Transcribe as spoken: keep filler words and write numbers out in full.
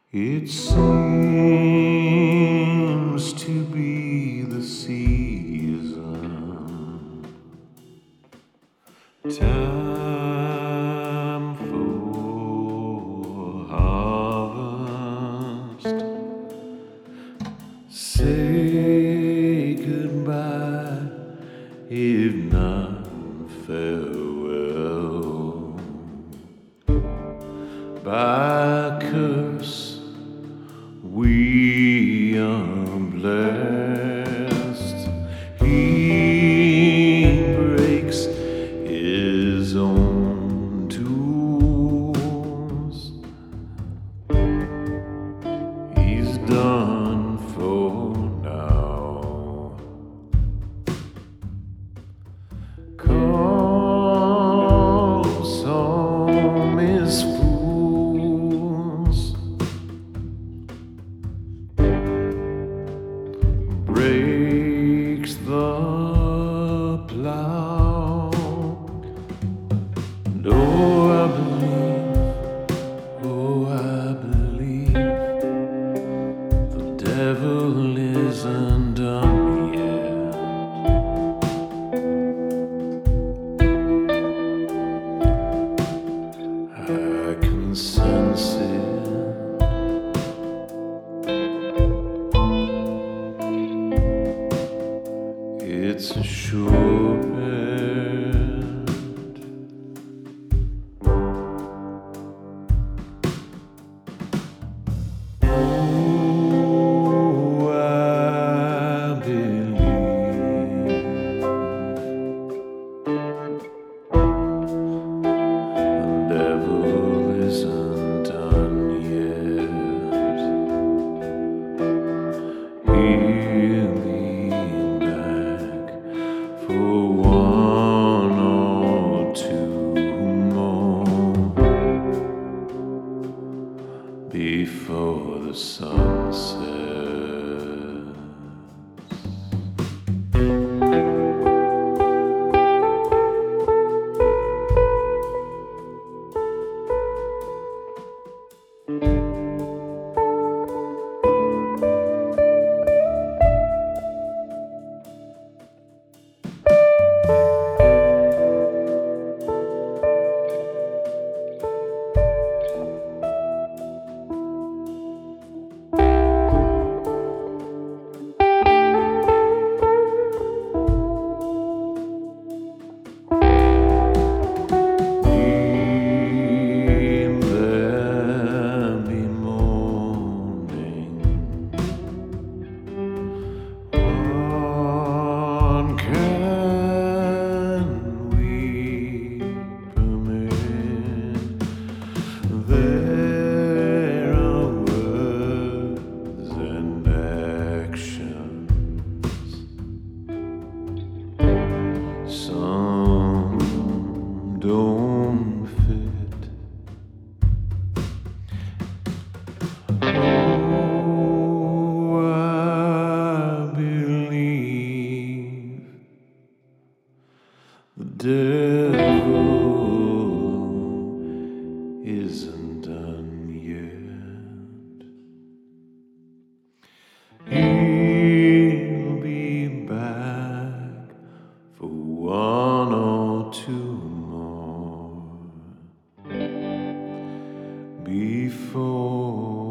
It seems to be the season, time for harvest. Say goodbye, if not farewell. By curse, we are blessed. He breaks his own tools. He's done for now. Call some his fools. Breaks the plow. And oh, I believe, oh, I believe the devil isn't done yet. I can sense it. It's a sure bet. Oh, I believe the devil isn't done yet. He'll be for one or two more before the sun sets. Some don't fit. Oh, I believe the devil isn't done yet. He'll be back for one or two more before